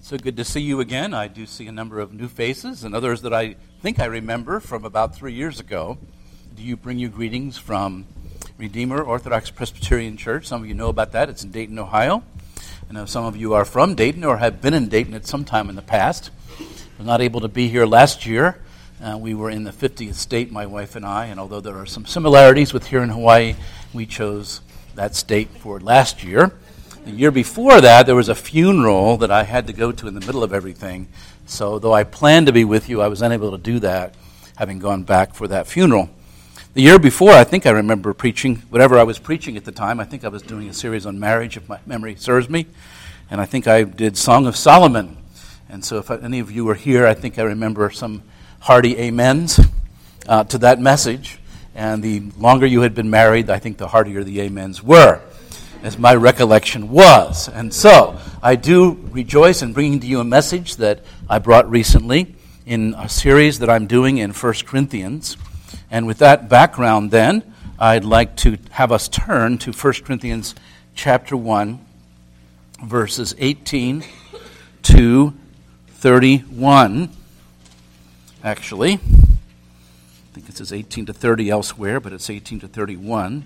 So good to see you again. I do see a number of new faces and others that I think I remember from about 3 years ago. Do you bring you greetings from Redeemer Orthodox Presbyterian Church? Some of you know about that. It's in Dayton, Ohio. I know some of you are from Dayton or have been in Dayton at some time in the past. I was not able to be here last year. We were in the 50th state, my wife and I, and although there are some similarities with here in Hawaii, we chose that state for last year. The year before that, there was a funeral that I had to go to in the middle of everything. So though I planned to be with you, I was unable to do that, having gone back for that funeral. The year before, I think I remember preaching, whatever I was preaching at the time. I think I was doing a series on marriage, if my memory serves me. And I think I did Song of Solomon. And so if any of you were here, I think I remember some hearty amens to that message. And the longer you had been married, I think the heartier the amens were, as my recollection was. And so I do rejoice in bringing to you a message that I brought recently in a series that I'm doing in 1 Corinthians. And with that background then, I'd like to have us turn to 1 Corinthians chapter 1, verses 18 to 31. Actually, I think it says 18 to 30 elsewhere, but it's 18 to 31.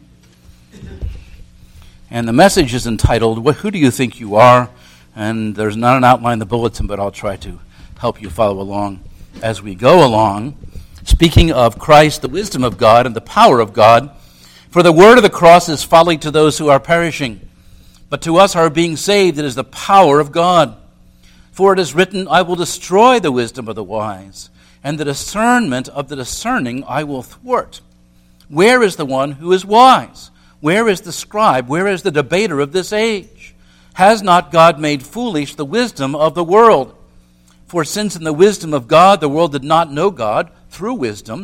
And the message is entitled, Who Do You Think You Are? And there's not an outline in the bulletin, but I'll try to help you follow along as we go along. Speaking of Christ, the wisdom of God, and the power of God, for the word of the cross is folly to those who are perishing, but to us who are being saved it is the power of God. For it is written, I will destroy the wisdom of the wise, and the discernment of the discerning I will thwart. Where is the one who is wise? Where is the scribe? Where is the debater of this age? Has not God made foolish the wisdom of the world? For since in the wisdom of God the world did not know God through wisdom,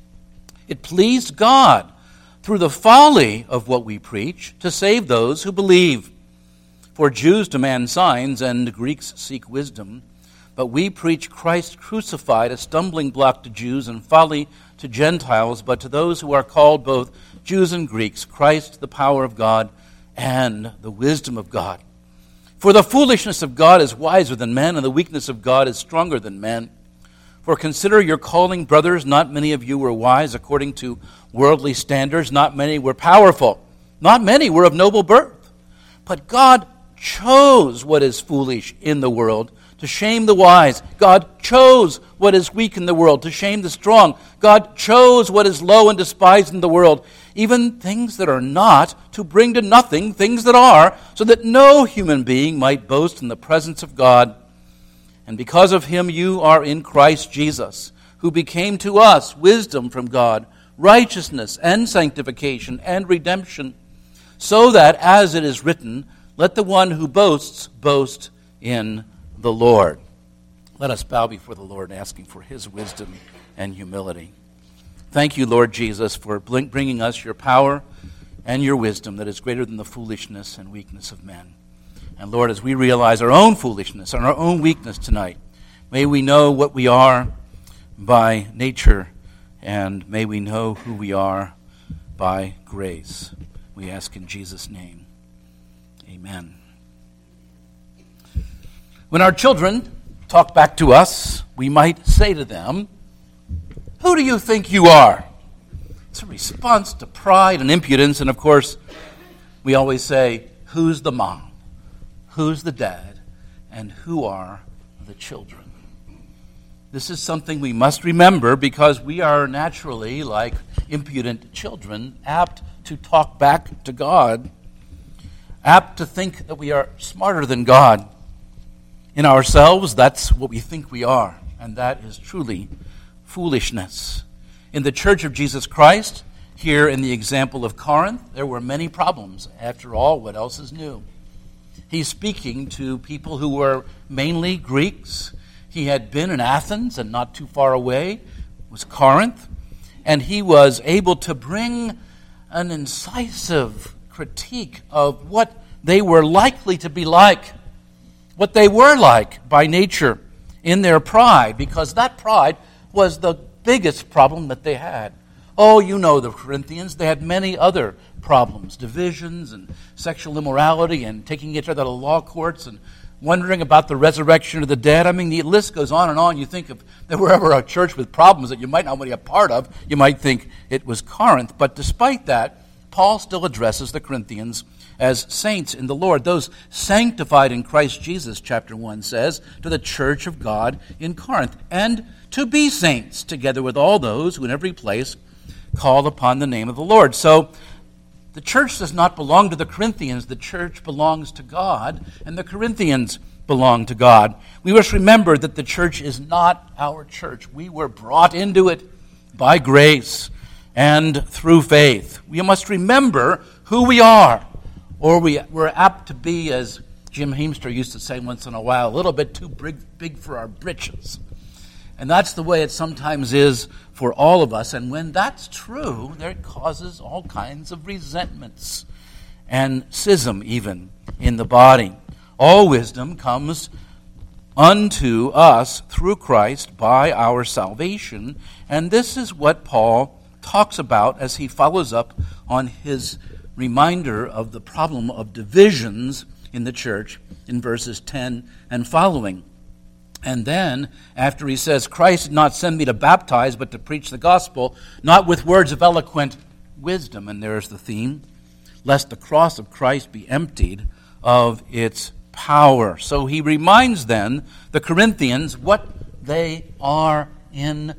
it pleased God through the folly of what we preach to save those who believe. For Jews demand signs and Greeks seek wisdom, but we preach Christ crucified, a stumbling block to Jews and folly to Gentiles, but to those who are called both Jews and Greeks, Christ the power of God and the wisdom of God. For the foolishness of God is wiser than men, and the weakness of God is stronger than men. For consider your calling, brothers, not many of you were wise according to worldly standards, not many were powerful, not many were of noble birth. But God chose what is foolish in the world to shame the wise. God chose what is weak in the world to shame the strong. God chose what is low and despised in the world, even things that are not, to bring to nothing things that are, so that no human being might boast in the presence of God. And because of him you are in Christ Jesus, who became to us wisdom from God, righteousness and sanctification and redemption, so that, as it is written, let the one who boasts boast in the Lord. Let us bow before the Lord, asking for his wisdom and humility. Thank you, Lord Jesus, for bringing us your power and your wisdom that is greater than the foolishness and weakness of men. And Lord, as we realize our own foolishness and our own weakness tonight, may we know what we are by nature, and may we know who we are by grace. We ask in Jesus' name. Amen. When our children talk back to us, we might say to them, Who do you think you are? It's a response to pride and impudence, and of course, we always say, Who's the mom? Who's the dad? And who are the children? This is something we must remember because we are naturally, like impudent children, apt to talk back to God, apt to think that we are smarter than God. In ourselves, that's what we think we are, and that is truly foolishness. In the Church of Jesus Christ, here in the example of Corinth, there were many problems. After all, what else is new? He's speaking to people who were mainly Greeks. He had been in Athens, and not too far away was Corinth, and he was able to bring an incisive critique of what they were likely to be like, what they were like by nature in their pride, because that pride was the biggest problem that they had. Oh, you know the Corinthians, they had many other problems, divisions and sexual immorality and taking each other to law courts and wondering about the resurrection of the dead. I mean, the list goes on and on. You think if there were ever a church with problems that you might not want to be a part of, you might think it was Corinth. But despite that, Paul still addresses the Corinthians as saints in the Lord, those sanctified in Christ Jesus, chapter 1 says, to the church of God in Corinth, and to be saints, together with all those who in every place call upon the name of the Lord. So the church does not belong to the Corinthians. The church belongs to God, and the Corinthians belong to God. We must remember that the church is not our church. We were brought into it by grace and through faith. We must remember who we are, or we're apt to be, as Jim Heemster used to say once in a while, a little bit too big for our britches. And that's the way it sometimes is for all of us. And when that's true, that causes all kinds of resentments and schism even in the body. All wisdom comes unto us through Christ by our salvation. And this is what Paul talks about as he follows up on his reminder of the problem of divisions in the church in verses 10 and following. And then, after he says, Christ did not send me to baptize, but to preach the gospel, not with words of eloquent wisdom, and there's the theme, lest the cross of Christ be emptied of its power. So he reminds then the Corinthians what they are in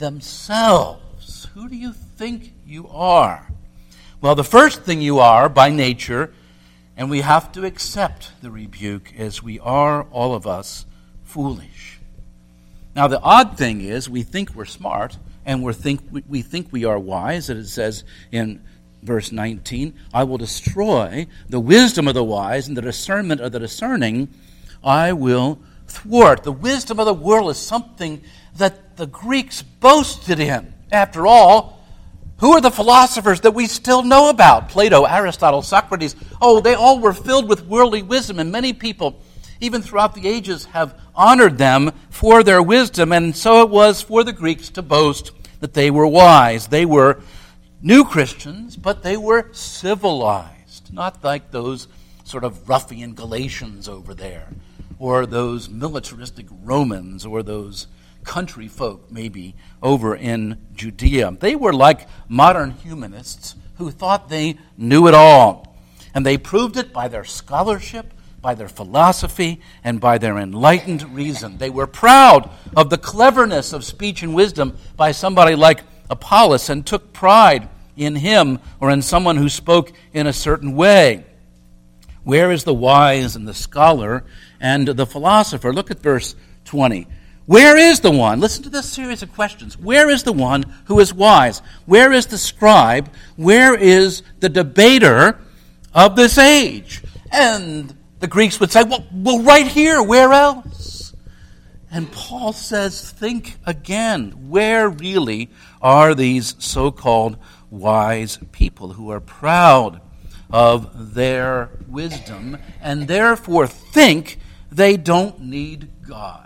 themselves. Who do you think you are? Well, the first thing you are by nature, and we have to accept the rebuke, is we are, all of us, foolish. Now, the odd thing is we think we're smart, and we think we are wise, as it says in verse 19, I will destroy the wisdom of the wise, and the discernment of the discerning I will thwart. The wisdom of the world is something that the Greeks boasted in. After all, who are the philosophers that we still know about? Plato, Aristotle, Socrates. Oh, they all were filled with worldly wisdom, and many people, even throughout the ages, have honored them for their wisdom, and so it was for the Greeks to boast that they were wise. They were new Christians, but they were civilized, not like those sort of ruffian Galatians over there, or those militaristic Romans, or those country folk maybe over in Judea. They were like modern humanists who thought they knew it all. And they proved it by their scholarship, by their philosophy, and by their enlightened reason. They were proud of the cleverness of speech and wisdom by somebody like Apollos, and took pride in him or in someone who spoke in a certain way. Where is the wise and the scholar and the philosopher? Look at verse 20. Where is the one? Listen to this series of questions. Where is the one who is wise? Where is the scribe? Where is the debater of this age? And the Greeks would say, well, right here. Where else? And Paul says, think again. Where really are these so-called wise people who are proud of their wisdom and therefore think they don't need God?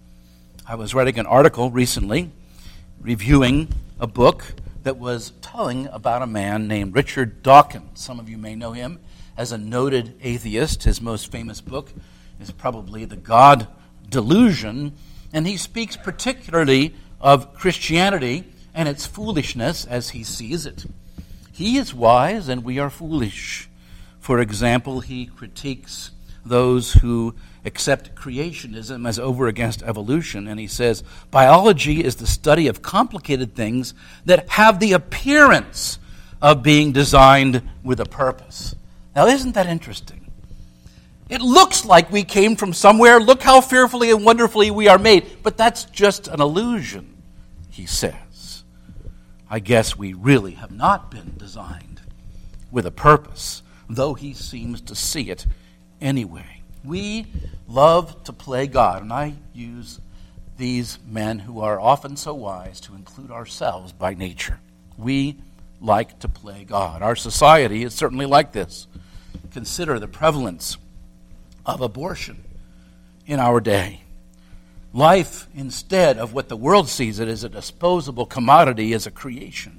I was writing an article recently reviewing a book that was telling about a man named Richard Dawkins. Some of you may know him as a noted atheist. His most famous book is probably The God Delusion, and he speaks particularly of Christianity and its foolishness as he sees it. He is wise and we are foolish. For example, he critiques those who accept creationism as over against evolution, and he says, biology is the study of complicated things that have the appearance of being designed with a purpose. Now, isn't that interesting? It looks like we came from somewhere. Look how fearfully and wonderfully we are made. But that's just an illusion, he says. I guess we really have not been designed with a purpose, though he seems to see it anyway. We love to play God, and I use these men who are often so wise to include ourselves by nature. We like to play God. Our society is certainly like this. Consider the prevalence of abortion in our day. Life, instead of what the world sees it as a disposable commodity, is a creation.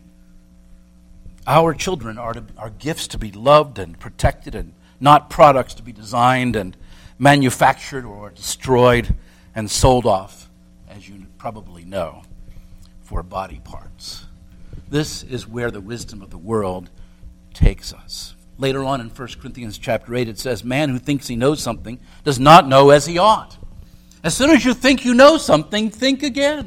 Our children are gifts to be loved and protected, and not products to be designed and manufactured or destroyed and sold off, as you probably know, for body parts. This is where the wisdom of the world takes us. Later on in 1 Corinthians chapter 8, it says, man who thinks he knows something does not know as he ought. As soon as you think you know something, think again.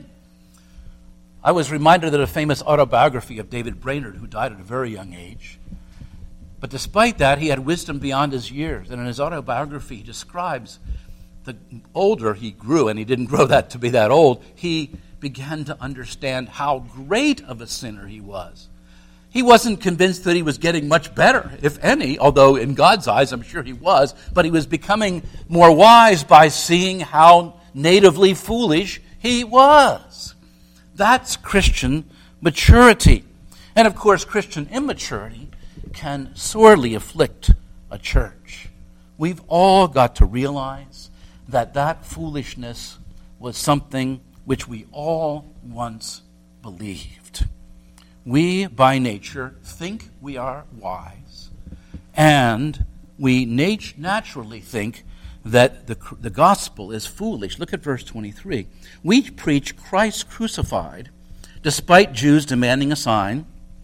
I was reminded of a famous autobiography of David Brainerd, who died at a very young age. But despite that, he had wisdom beyond his years. And in his autobiography, he describes the older he grew, and he didn't grow that to be that old, he began to understand how great of a sinner he was. He wasn't convinced that he was getting much better, if any, although in God's eyes I'm sure he was, but he was becoming more wise by seeing how natively foolish he was. That's Christian maturity. And of course, Christian immaturity can sorely afflict a church. We've all got to realize that that foolishness was something which we all once believed. We, by nature, think we are wise, and we naturally think that the gospel is foolish. Look at verse 23. We preach Christ crucified, despite Jews demanding a sign,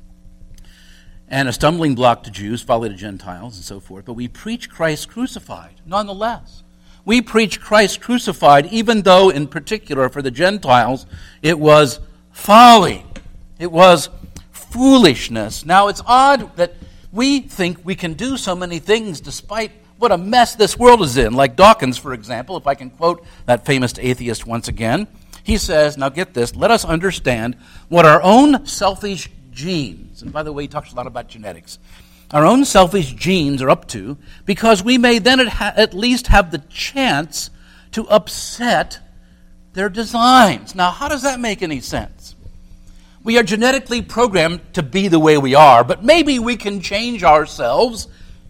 and a stumbling block to Jews, folly to Gentiles, and so forth. But we preach Christ crucified, nonetheless. We preach Christ crucified, even though, in particular, for the Gentiles, it was folly. It was foolishness. Now, it's odd that we think we can do so many things despite what a mess this world is in. Like Dawkins, for example, if I can quote that famous atheist once again. He says, now get this, let us understand what our own selfish genes, and by the way, he talks a lot about genetics, our own selfish genes are up to, because we may then at least have the chance to upset their designs. Now, how does that make any sense? We are genetically programmed to be the way we are, but maybe we can change ourselves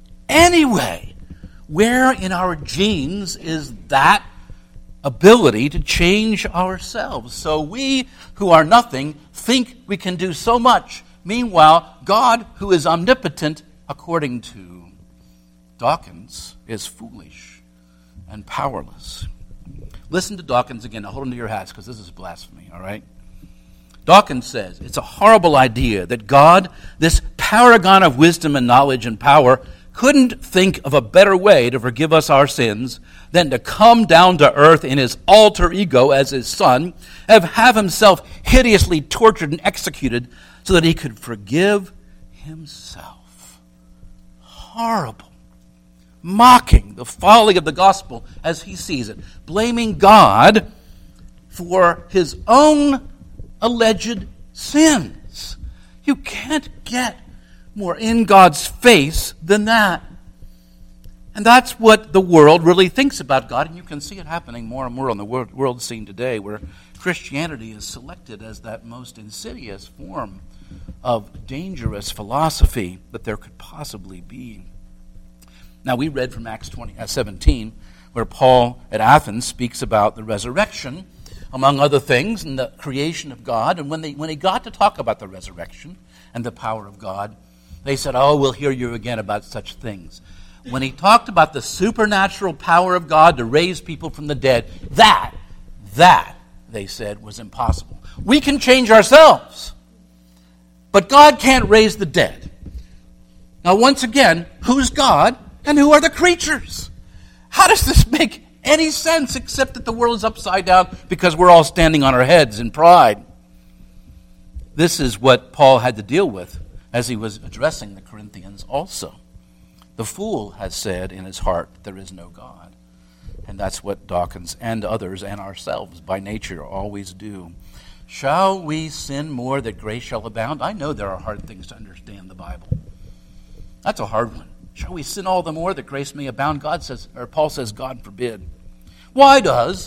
anyway. Where in our genes is that ability to change ourselves? So we who are nothing think we can do so much. Meanwhile, God, who is omnipotent, according to Dawkins, is foolish and powerless. Listen to Dawkins again. Now hold on to your hats because this is blasphemy, all right? Dawkins says, it's a horrible idea that God, this paragon of wisdom and knowledge and power, couldn't think of a better way to forgive us our sins than to come down to earth in his alter ego as his son, and have himself hideously tortured and executed so that he could forgive himself. Horrible. Mocking the folly of the gospel as he sees it. Blaming God for his own alleged sins. You can't get more in God's face than that. And that's what the world really thinks about God, and you can see it happening more and more on the world scene today, where Christianity is selected as that most insidious form of dangerous philosophy that there could possibly be. Now, we read from Acts 17, where Paul at Athens speaks about the resurrection, among other things, and the creation of God. And when he got to talk about the resurrection and the power of God, they said, oh, we'll hear you again about such things. When he talked about the supernatural power of God to raise people from the dead, that, they said, was impossible. We can change ourselves, but God can't raise the dead. Now, once again, who's God and who are the creatures? How does this make any sense except that the world is upside down because we're all standing on our heads in pride? This is what Paul had to deal with as he was addressing the Corinthians also. The fool has said in his heart, there is no God. And that's what Dawkins and others and ourselves by nature always do. Shall we sin more that grace shall abound? I know there are hard things to understand the Bible. That's a hard one. Shall we sin all the more that grace may abound? Paul says, God forbid. Why does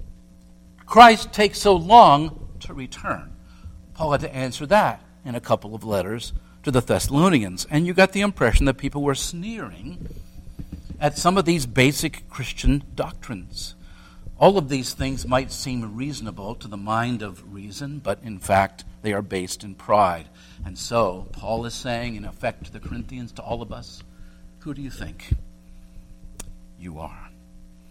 Christ take so long to return? Paul had to answer that in a couple of letters to the Thessalonians. And you got the impression that people were sneering at some of these basic Christian doctrines. All of these things might seem reasonable to the mind of reason, but in fact, they are based in pride. And so, Paul is saying, in effect, to the Corinthians, to all of us, who do you think you are?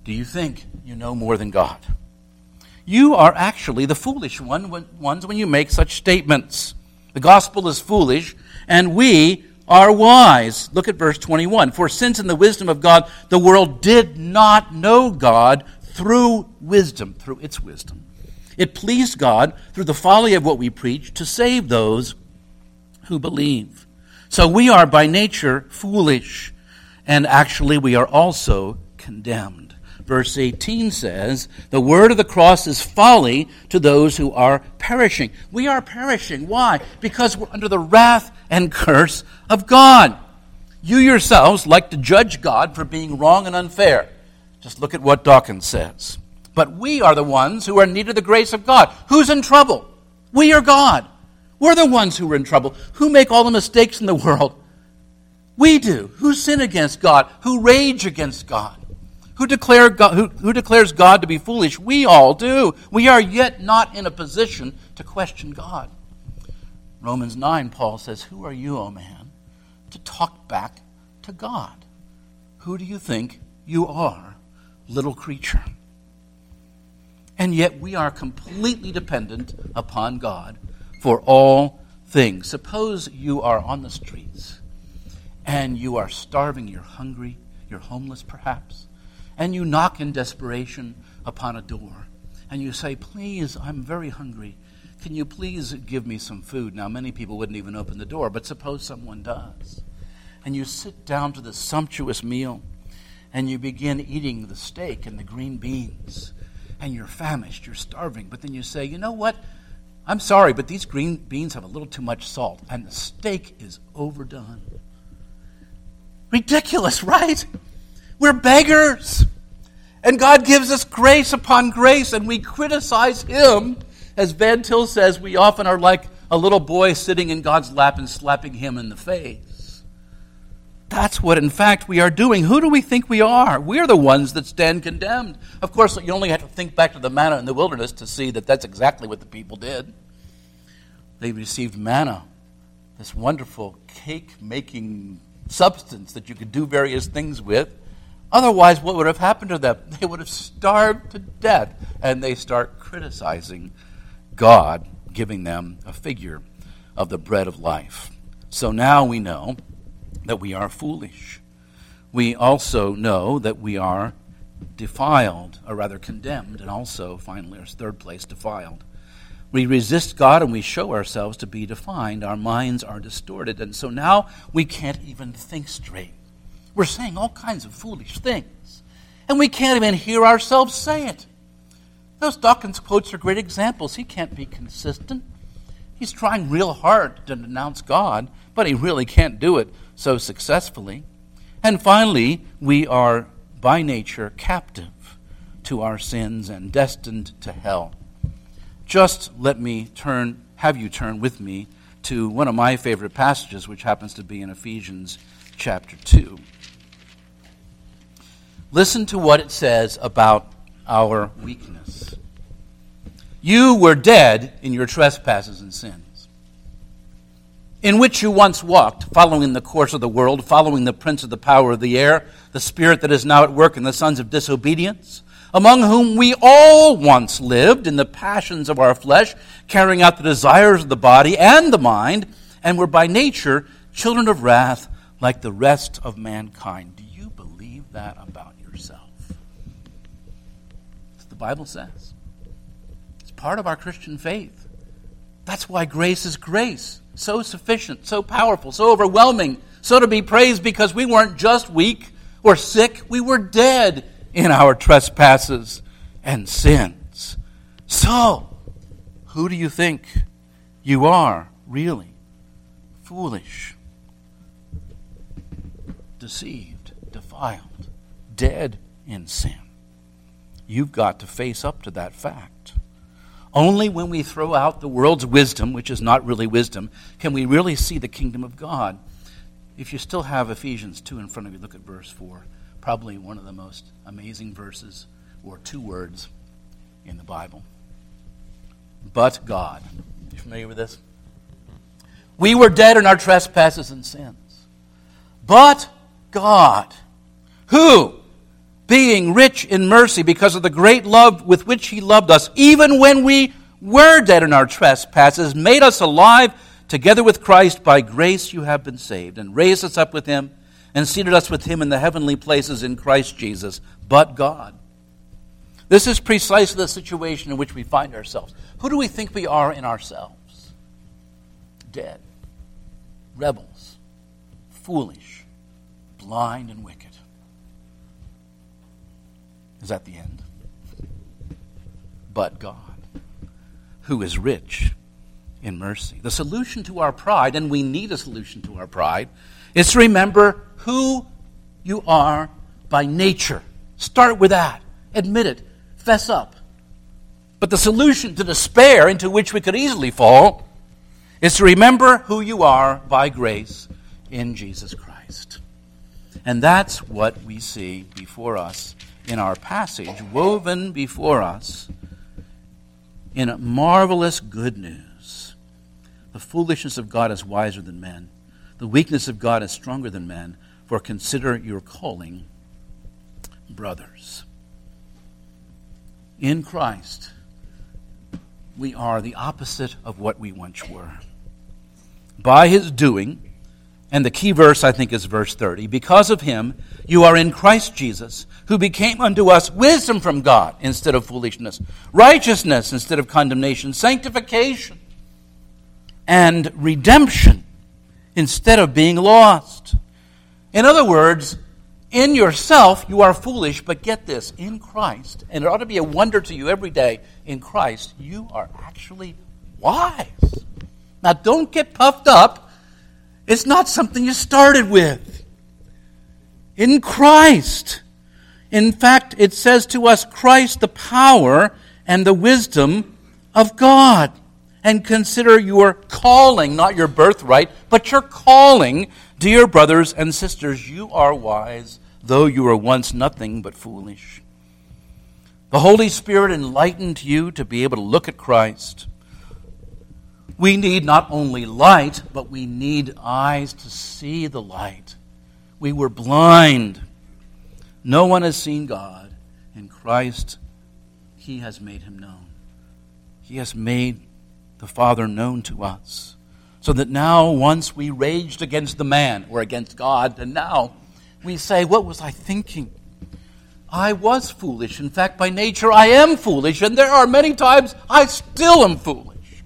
do you think you know more than God? You are actually the foolish ones when you make such statements. The gospel is foolish, and we are wise. Look at verse 21. For since in the wisdom of God, the world did not know God through its wisdom, it pleased God through the folly of what we preach to save those who believe. So we are by nature foolish, and actually we are also condemned. Verse 18 says, the word of the cross is folly to those who are perishing. We are perishing. Why? Because we're under the wrath and curse of God. You yourselves like to judge God for being wrong and unfair. Just look at what Dawkins says. But we are the ones who are in need of the grace of God. Who's in trouble? We are God. We're the ones who are in trouble. Who make all the mistakes in the world? We do. Who sin against God? Who rage against God? Who declares God to be foolish? We all do. We are yet not in a position to question God. Romans 9, Paul says, who are you, O man, to talk back to God? Who do you think you are, little creature? And yet we are completely dependent upon God for all things. Suppose you are on the streets and you are starving, you're hungry, you're homeless perhaps, and you knock in desperation upon a door, and you say, please, I'm very hungry. Can you please give me some food? Now, many people wouldn't even open the door, but suppose someone does. And you sit down to the sumptuous meal, and you begin eating the steak and the green beans, and you're famished, you're starving, but then you say, you know what? I'm sorry, but these green beans have a little too much salt, and the steak is overdone. Ridiculous, right? We're beggars. And God gives us grace upon grace, and we criticize Him. As Van Til says, we often are like a little boy sitting in God's lap and slapping Him in the face. That's what, in fact, we are doing. Who do we think we are? We're the ones that stand condemned. Of course, you only have to think back to the manna in the wilderness to see that that's exactly what the people did. They received manna, this wonderful cake-making substance that you could do various things with. Otherwise, what would have happened to them? They would have starved to death, and they start criticizing God, giving them a figure of the bread of life. So now we know that we are foolish. We also know that we are defiled, or rather condemned, and also, finally, our third place, defiled. We resist God and we show ourselves to be defined. Our minds are distorted, and so now we can't even think straight. We're saying all kinds of foolish things, and we can't even hear ourselves say it. Those Dawkins quotes are great examples. He can't be consistent. He's trying real hard to denounce God, but he really can't do it so successfully. And finally, we are by nature captive to our sins and destined to hell. Just let me have you turn with me to one of my favorite passages, which happens to be in Ephesians chapter 2. Listen to what it says about our weakness. You were dead in your trespasses and sins, in which you once walked, following the course of the world, following the prince of the power of the air, the spirit that is now at work in the sons of disobedience, among whom we all once lived in the passions of our flesh, carrying out the desires of the body and the mind, and were by nature children of wrath like the rest of mankind. Do you believe that about yourself? That's what the Bible says. It's part of our Christian faith. That's why grace is grace. So sufficient, so powerful, so overwhelming, so to be praised, because we weren't just weak or sick, we were dead in our trespasses and sins. So, who do you think you are, really? Foolish, deceived, defiled, dead in sin. You've got to face up to that fact. Only when we throw out the world's wisdom, which is not really wisdom, can we really see the kingdom of God. If you still have Ephesians 2 in front of you, look at verse 4. Probably one of the most amazing verses, or two words, in the Bible. But God. You familiar with this? We were dead in our trespasses and sins. But God, who, being rich in mercy because of the great love with which he loved us, even when we were dead in our trespasses, made us alive together with Christ. By grace you have been saved, and raised us up with him, and seated us with him in the heavenly places in Christ Jesus. But God. This is precisely the situation in which we find ourselves. Who do we think we are in ourselves? Dead, rebels, foolish, blind, and wicked. Is that the end? But God, who is rich in mercy. The solution to our pride, and we need a solution to our pride, is to remember who you are by nature. Start with that. Admit it. Fess up. But the solution to despair, into which we could easily fall, is to remember who you are by grace in Jesus Christ. And that's what we see before us in our passage, woven before us in marvelous good news. The foolishness of God is wiser than men. The weakness of God is stronger than men. For consider your calling, brothers. In Christ, we are the opposite of what we once were. By his doing, and the key verse I think is verse 30, because of him you are in Christ Jesus, who became unto us wisdom from God instead of foolishness, righteousness instead of condemnation, sanctification and redemption instead of being lost. In other words, in yourself, you are foolish, but get this, in Christ, and it ought to be a wonder to you every day, in Christ, you are actually wise. Now, don't get puffed up. It's not something you started with. In Christ. In fact, it says to us, Christ, the power and the wisdom of God. And consider your calling, not your birthright, but your calling, dear brothers and sisters. You are wise, though you were once nothing but foolish. The Holy Spirit enlightened you to be able to look at Christ. We need not only light, but we need eyes to see the light. We were blind. No one has seen God. In Christ, he has made him known. He has made the Father known to us. So that now, once we raged against the man or against God, and now we say, what was I thinking? I was foolish. In fact, by nature, I am foolish, and there are many times I still am foolish.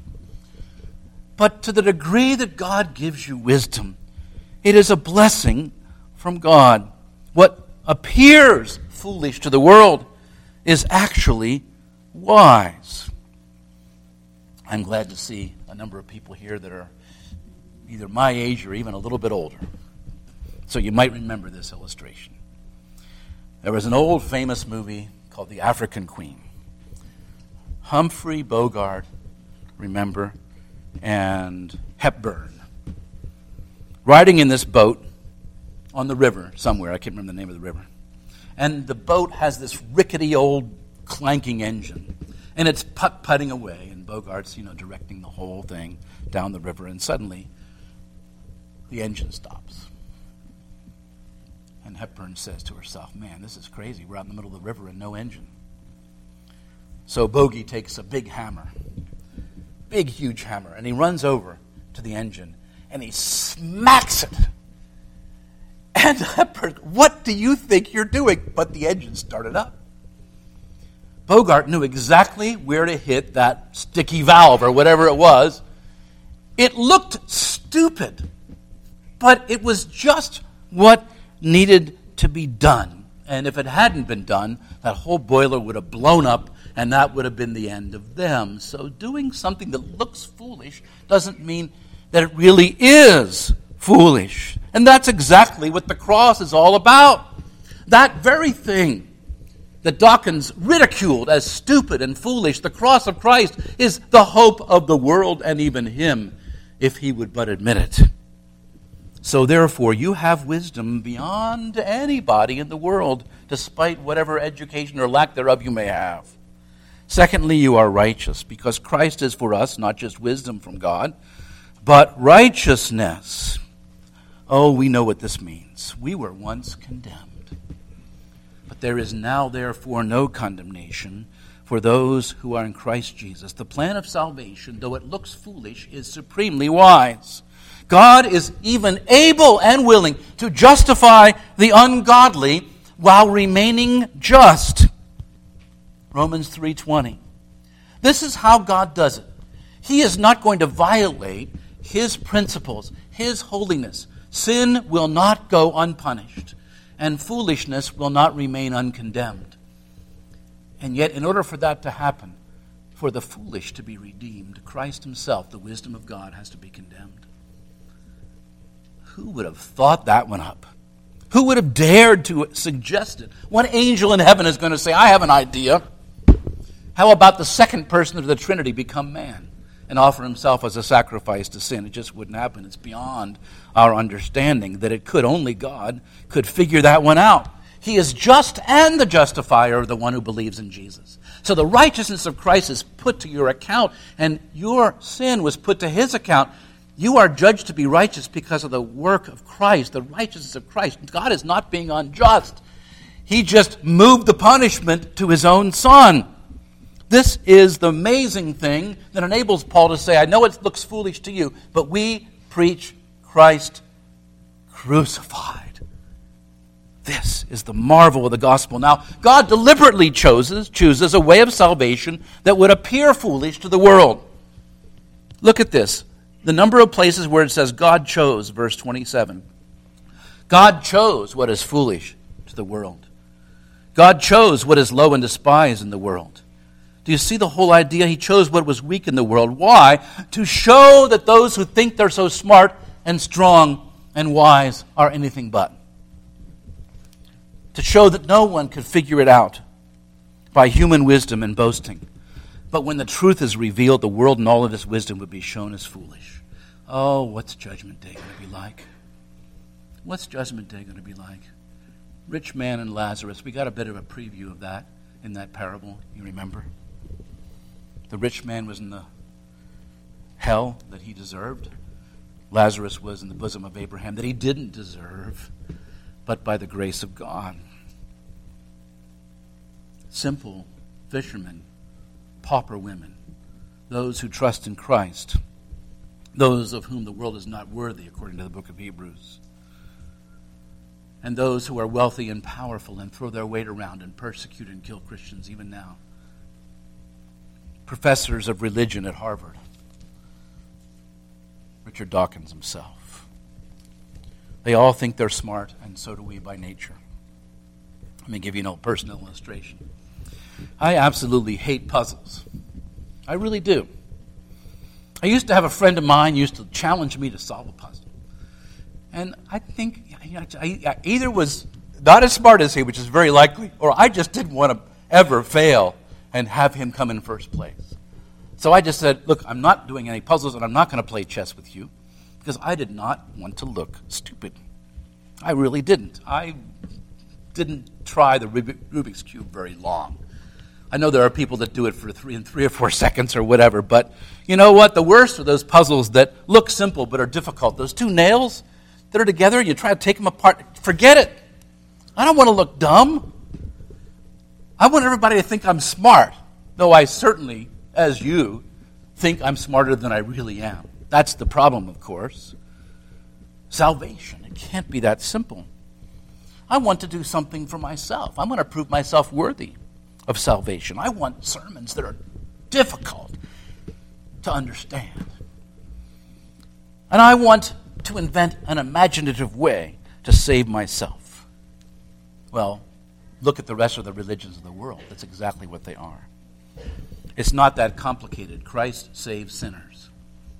But to the degree that God gives you wisdom, it is a blessing from God. What appears foolish to the world is actually wise. I'm glad to see a number of people here that are either my age or even a little bit older. So you might remember this illustration. There was an old famous movie called The African Queen. Humphrey Bogart, remember, and Hepburn. Riding in this boat on the river somewhere. I can't remember the name of the river. And the boat has this rickety old clanking engine. And it's putt-putting away. And Bogart's, directing the whole thing down the river. And suddenly, the engine stops. And Hepburn says to herself, man, this is crazy. We're out in the middle of the river and no engine. So Bogey takes a big hammer. Big, huge hammer. And he runs over to the engine. And he smacks it. And Hepburn, what do you think you're doing? But the engine started up. Bogart knew exactly where to hit that sticky valve or whatever it was. It looked stupid, but it was just what needed to be done. And if it hadn't been done, that whole boiler would have blown up, and that would have been the end of them. So doing something that looks foolish doesn't mean that it really is foolish. And that's exactly what the cross is all about. That very thing that Dawkins ridiculed as stupid and foolish, the cross of Christ, is the hope of the world and even him, if he would but admit it. So therefore, you have wisdom beyond anybody in the world, despite whatever education or lack thereof you may have. Secondly, you are righteous, because Christ is for us not just wisdom from God, but righteousness. Oh, we know what this means. We were once condemned. But There is now, therefore, no condemnation for those who are in Christ Jesus. The plan of salvation, though it looks foolish, is supremely wise. God is even able and willing to justify the ungodly while remaining just. Romans 3:20. This is how God does it. He is not going to violate His principles, His holiness. Sin will not go unpunished, and foolishness will not remain uncondemned. And yet, in order for that to happen, for the foolish to be redeemed, Christ Himself, the wisdom of God, has to be condemned. Who would have thought that one up? Who would have dared to suggest it? What angel in heaven is going to say, I have an idea. How about the second person of the Trinity become man and offer himself as a sacrifice to sin? It just wouldn't happen. It's beyond our understanding that it could. Only God could figure that one out. He is just and the justifier of the one who believes in Jesus. So the righteousness of Christ is put to your account, and your sin was put to His account. You are judged to be righteous because of the work of Christ, the righteousness of Christ. God is not being unjust. He just moved the punishment to His own Son. This is the amazing thing that enables Paul to say, I know it looks foolish to you, but we preach Christ crucified. This is the marvel of the gospel. Now, God deliberately chooses a way of salvation that would appear foolish to the world. Look at this. The number of places where it says God chose, verse 27. God chose what is foolish to the world. God chose what is low and despised in the world. Do you see the whole idea? He chose what was weak in the world. Why? To show that those who think they're so smart and strong and wise are anything but. To show that no one could figure it out by human wisdom and boasting. But when the truth is revealed, the world and all of its wisdom would be shown as foolish. Oh, what's Judgment Day going to be like? What's Judgment Day going to be like? Rich man and Lazarus. We got a bit of a preview of that in that parable, you remember? The rich man was in the hell that he deserved. Lazarus was in the bosom of Abraham that he didn't deserve, but by the grace of God. Simple fishermen, pauper women, those who trust in Christ, those of whom the world is not worthy, according to the book of Hebrews, and those who are wealthy and powerful and throw their weight around and persecute and kill Christians even now. Professors of religion at Harvard, Richard Dawkins himself. They all think they're smart, and so do we by nature. Let me give you a personal illustration. I absolutely hate puzzles. I really do. I used to have a friend of mine who used to challenge me to solve a puzzle. And I think I either was not as smart as he, which is very likely, or I just didn't want to ever fail and have him come in first place. So I just said, look, I'm not doing any puzzles, and I'm not going to play chess with you, because I did not want to look stupid. I really didn't. I didn't try the Rubik's Cube very long. I know there are people that do it for in 3 or 4 seconds or whatever, but you know what? The worst are those puzzles that look simple but are difficult. Those two nails that are together, and you try to take them apart. Forget it. I don't want to look dumb. I want everybody to think I'm smart, though I certainly, as you, think I'm smarter than I really am. That's the problem, of course. Salvation, it can't be that simple. I want to do something for myself. I want to prove myself worthy of salvation. I want sermons that are difficult to understand. And I want to invent an imaginative way to save myself. Well, look at the rest of the religions of the world. That's exactly what they are. It's not that complicated. Christ saves sinners.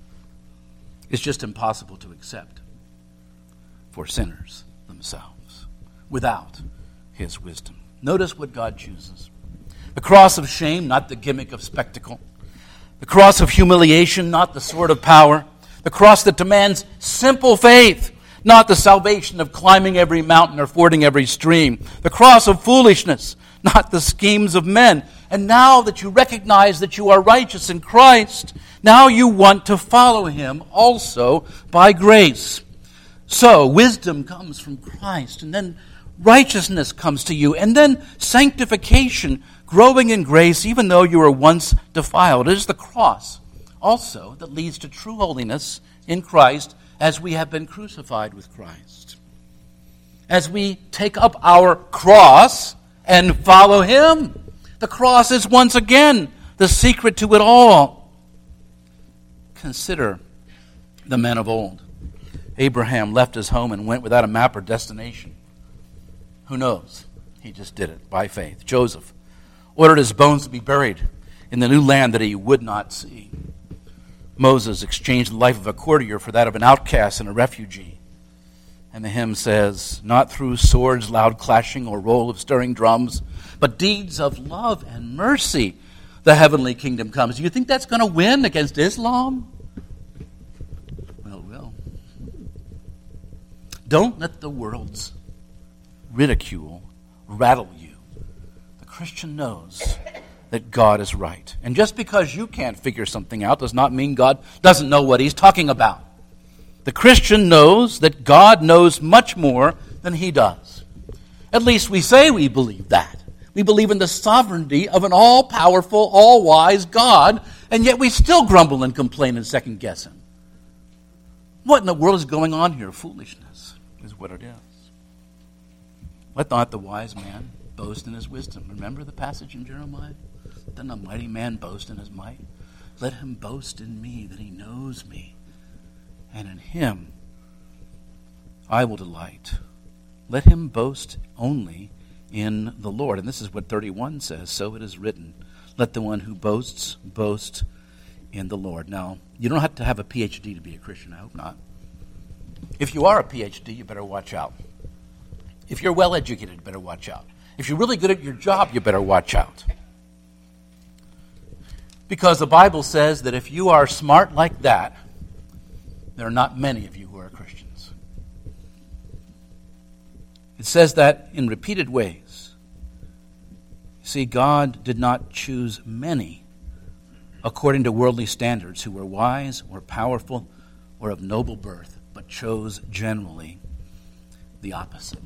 It's just impossible to accept for sinners themselves without His wisdom. Notice what God chooses. The cross of shame, not the gimmick of spectacle. The cross of humiliation, not the sword of power. The cross that demands simple faith, not the salvation of climbing every mountain or fording every stream. The cross of foolishness, not the schemes of men. And now that you recognize that you are righteous in Christ, now you want to follow Him also by grace. So, wisdom comes from Christ. And then righteousness comes to you, and then sanctification, growing in grace even though you were once defiled. It is the cross also that leads to true holiness in Christ as we have been crucified with Christ. As we take up our cross and follow him. The cross is once again the secret to it all. Consider the men of old. Abraham left his home and went without a map or destination. Who knows? He just did it by faith. Joseph ordered his bones to be buried in the new land that he would not see. Moses exchanged the life of a courtier for that of an outcast and a refugee. And the hymn says, not through swords, loud clashing, or roll of stirring drums, but deeds of love and mercy, the heavenly kingdom comes. Do you think that's going to win against Islam? Well, it will. Don't let the world's ridicule rattle you. The Christian knows that God is right. And just because you can't figure something out does not mean God doesn't know what he's talking about. The Christian knows that God knows much more than he does. At least we say we believe that. We believe in the sovereignty of an all-powerful, all-wise God, and yet we still grumble and complain and second-guess him. What in the world is going on here? Foolishness is what it is. Let not the wise man boast in his wisdom. Remember the passage in Jeremiah? Doesn't a mighty man boast in his might? Let him boast in me that he knows me, and in him I will delight. Let him boast only in the Lord. And this is what 31 says. So it is written, let the one who boasts boast in the Lord. Now, you don't have to have a PhD to be a Christian. I hope not. If you are a PhD, you better watch out. If you're well educated, you better watch out. If you're really good at your job, you better watch out. Because the Bible says that if you are smart like that, there are not many of you who are Christians. It says that in repeated ways. See, God did not choose many according to worldly standards who were wise or powerful or of noble birth, but chose generally the opposite.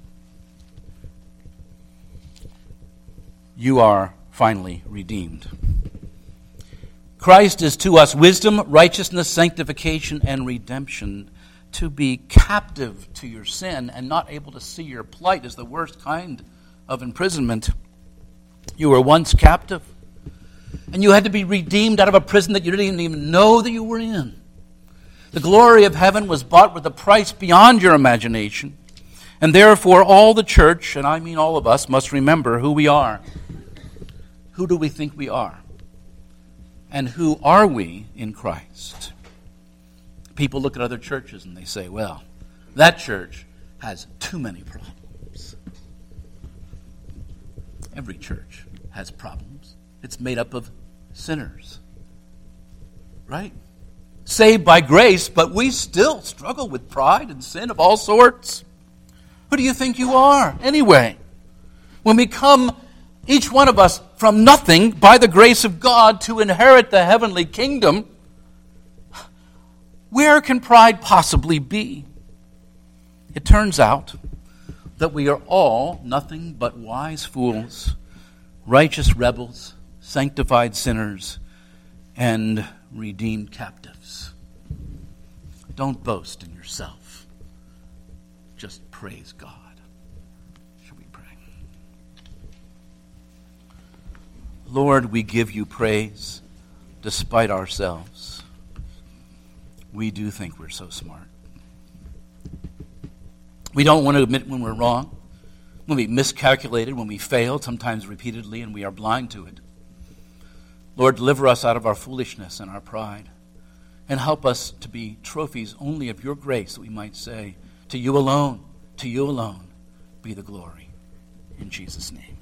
You are finally redeemed. Christ is to us wisdom, righteousness, sanctification, and redemption. To be captive to your sin and not able to see your plight is the worst kind of imprisonment. You were once captive, and you had to be redeemed out of a prison that you didn't even know that you were in. The glory of heaven was bought with a price beyond your imagination, and therefore all the church, and I mean all of us, must remember who we are. Who do we think we are? And who are we in Christ? People look at other churches and they say, well, that church has too many problems. Every church has problems. It's made up of sinners. Right? Saved by grace, but we still struggle with pride and sin of all sorts. Who do you think you are, anyway? When we come, each one of us, from nothing, by the grace of God, to inherit the heavenly kingdom, where can pride possibly be? It turns out that we are all nothing but wise fools, righteous rebels, sanctified sinners, and redeemed captives. Don't boast in yourself. Just praise God. Shall we pray? Lord, we give you praise despite ourselves. We do think we're so smart. We don't want to admit when we're wrong, when we miscalculated, when we failed, sometimes repeatedly, and we are blind to it. Lord, deliver us out of our foolishness and our pride, and help us to be trophies only of your grace, that we might say, to you alone, be the glory. In Jesus' name.